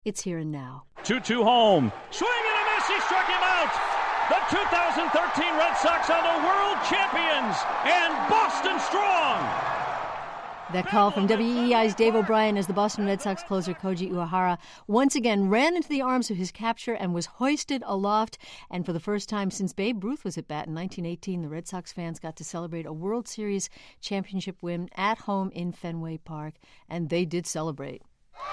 It's here and now. 2-2 home. Swing and a miss. He struck him out. The 2013 Red Sox are the world champions and Boston strong. That call from WEEI's Dave O'Brien as the Boston Red Sox closer Koji Uehara once again ran into the arms of his capture and was hoisted aloft. And for the first time since Babe Ruth was at bat in 1918, the Red Sox fans got to celebrate a World Series championship win at home in Fenway Park. And they did celebrate.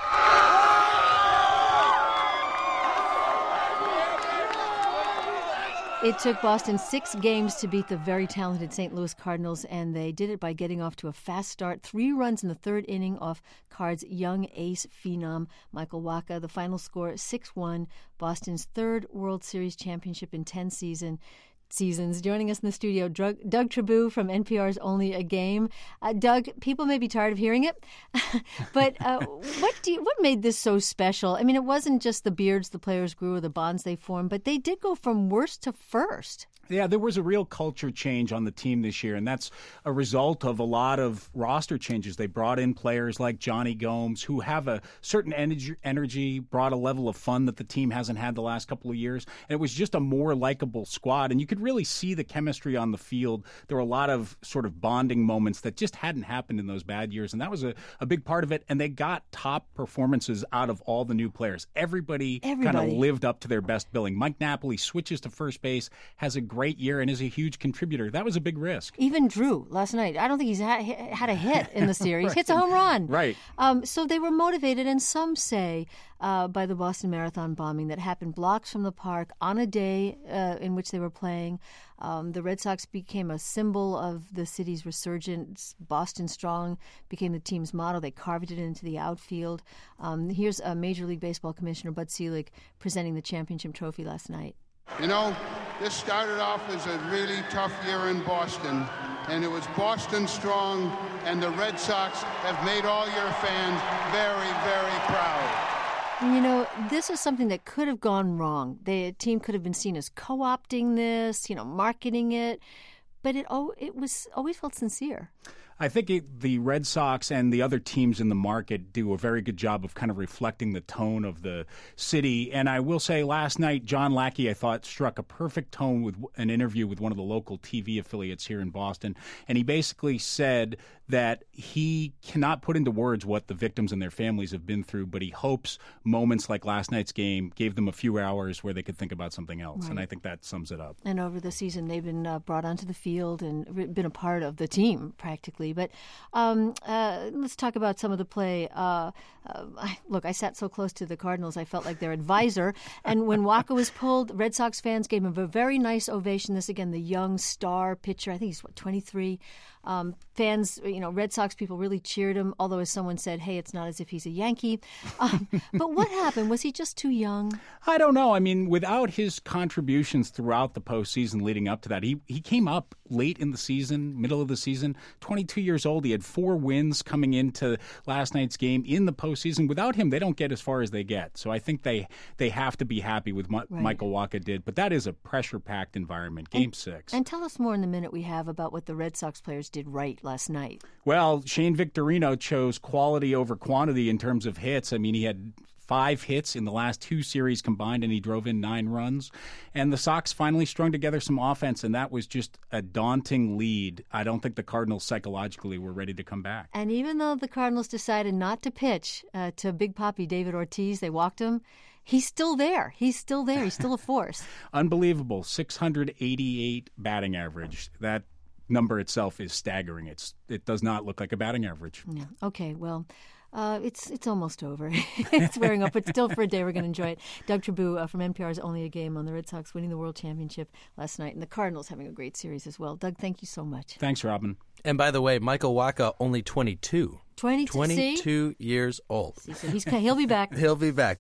It took Boston 6 games to beat the very talented St. Louis Cardinals, and they did it by getting off to a fast start. 3 runs in the third inning off Cards' young ace phenom, Michael Wacha. The final score, 6-1, Boston's 3rd World Series championship in 10 seasons. Joining us in the studio, Doug Trabue from NPR's Only a Game. Doug, people may be tired of hearing it, but what made this so special? I mean, it wasn't just the beards the players grew or the bonds they formed, but they did go from worst to first. Yeah, there was a real culture change on the team this year, and that's a result of a lot of roster changes. They brought in players like Johnny Gomes, who have a certain energy, brought a level of fun that the team hasn't had the last couple of years, and it was just a more likable squad, and you could really see the chemistry on the field. There were a lot of sort of bonding moments that just hadn't happened in those bad years, and that was a big part of it, and they got top performances out of all the new players. Everybody. kind of lived up to their best billing. Mike Napoli switches to first base, has a great year and is a huge contributor. That was a big risk. Even Drew last night. I don't think he's had a hit in the series. Right. Hits a home run. Right. So they were motivated, and some say by the Boston Marathon bombing that happened blocks from the park on a day in which they were playing. The Red Sox became a symbol of the city's resurgence. Boston Strong became the team's motto. They carved it into the outfield. Here's Major League Baseball Commissioner Bud Selig presenting the championship trophy last night. You know, this started off as a really tough year in Boston, and it was Boston strong, and the Red Sox have made all your fans very, very proud. You know, this is something that could have gone wrong. The team could have been seen as co-opting this, marketing it, but it was always felt sincere. I think the Red Sox and the other teams in the market do a very good job of kind of reflecting the tone of the city. And I will say last night, John Lackey, I thought, struck a perfect tone with an interview with one of the local TV affiliates here in Boston. And he basically said that he cannot put into words what the victims and their families have been through, but he hopes moments like last night's game gave them a few hours where they could think about something else. Right. And I think that sums it up. And over the season, they've been brought onto the field and been a part of the team practically. But let's talk about some of the play. Look, I sat so close to the Cardinals, I felt like their advisor. And when Wacha was pulled, Red Sox fans gave him a very nice ovation. This, again, the young star pitcher. I think he's, 23. Fans, Red Sox people really cheered him, although as someone said, hey, it's not as if he's a Yankee. But what happened? Was he just too young? I don't know. I mean, without his contributions throughout the postseason leading up to that, he came up late in the season, middle of the season, 22 years old. He had 4 wins coming into last night's game in the postseason. Without him, they don't get as far as they get. So I think they have to be happy with what Michael Wacha did. But that is a pressure-packed environment, Game 6. And tell us more in the minute we have about what the Red Sox players did right last night. Well, Shane Victorino chose quality over quantity in terms of hits. I mean, he had 5 hits in the last 2 series combined, and he drove in 9 runs. And the Sox finally strung together some offense, and that was just a daunting lead. I don't think the Cardinals psychologically were ready to come back. And even though the Cardinals decided not to pitch to Big Papi David Ortiz, they walked him, he's still there. He's still a force. Unbelievable. 688 batting average. That number itself is staggering. It does not look like a batting average. Yeah. Okay, well, it's almost over. It's wearing up, but still for a day we're going to enjoy it. Doug Trabue from NPR's Only a Game on the Red Sox winning the World Championship last night, and the Cardinals having a great series as well. Doug, thank you so much. Thanks, Robin. And by the way, Michael Wacha, only 22. 22 years old. He'll be back. He'll be back.